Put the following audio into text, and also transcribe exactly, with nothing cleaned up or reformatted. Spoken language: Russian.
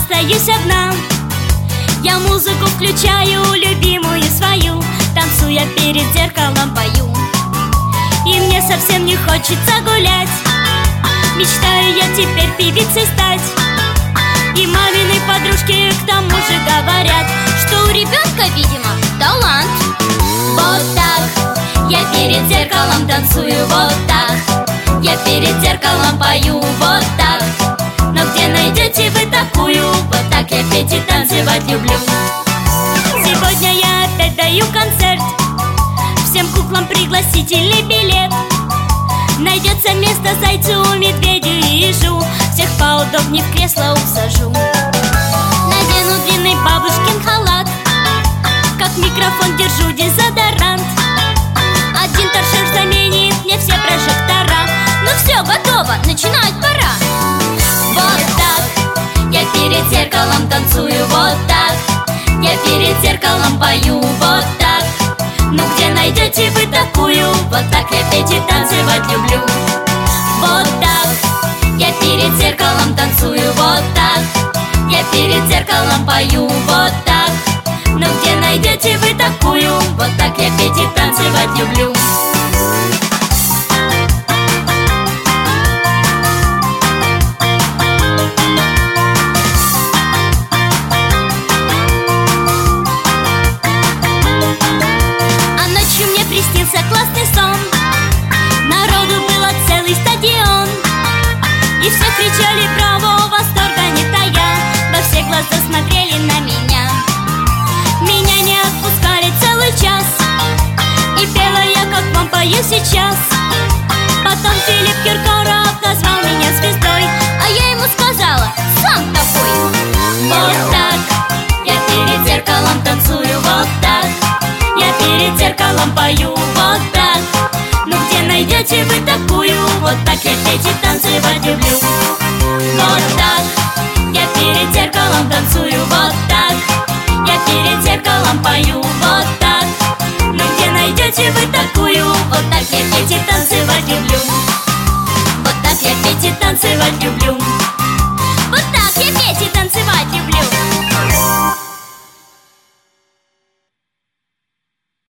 остаюсь одна. Я музыку включаю, любимую свою, танцуя перед зеркалом пою. И мне совсем не хочется гулять, мечтаю я теперь певицей стать. И мамины подружки к тому же говорят, что у ребенка, видимо, талант. Вот так я перед зеркалом танцую, вот так я перед зеркалом пою, вот так. Но где найдете вы такую? Вот так я петь и танцевать люблю. Сегодня я опять даю концерт, всем куклам пригласительный билет. Найдется место зайцу, медведю и ежу, всех поудобнее в кресло усажу. Надену длинный бабушкин халат, как микрофон держу дезодорант. Один торшер заменит мне все прожектора. Ну все, готово, начинать пора. Вот так я перед зеркалом танцую, вот так я перед зеркалом пою, вот так. Ну где найдете вы такую? Вот так я петь и танцевать люблю. Вот так я перед зеркалом танцую, вот так я перед зеркалом пою, вот так. Ну где найдете вы такую? Вот так я петь и танцевать люблю. Приснился классный сон, народу было целый стадион, и все кричали браво, восторга не тая, во все глаза смотрели на меня. Меня не отпускали целый час, и пела я, как вам пою сейчас. Потом Филипп Киркоров назвал меня звездой, а я ему сказала: сам такой. Вот так я перед зеркалом танцую, вот так я перед зеркалом пою, вот так. Ну где найдете вы такую? Вот так я петь и танцевать люблю. Вот так я перед зеркалом танцую, вот так я перед зеркалом пою, вот так. Ну где найдете вы такую?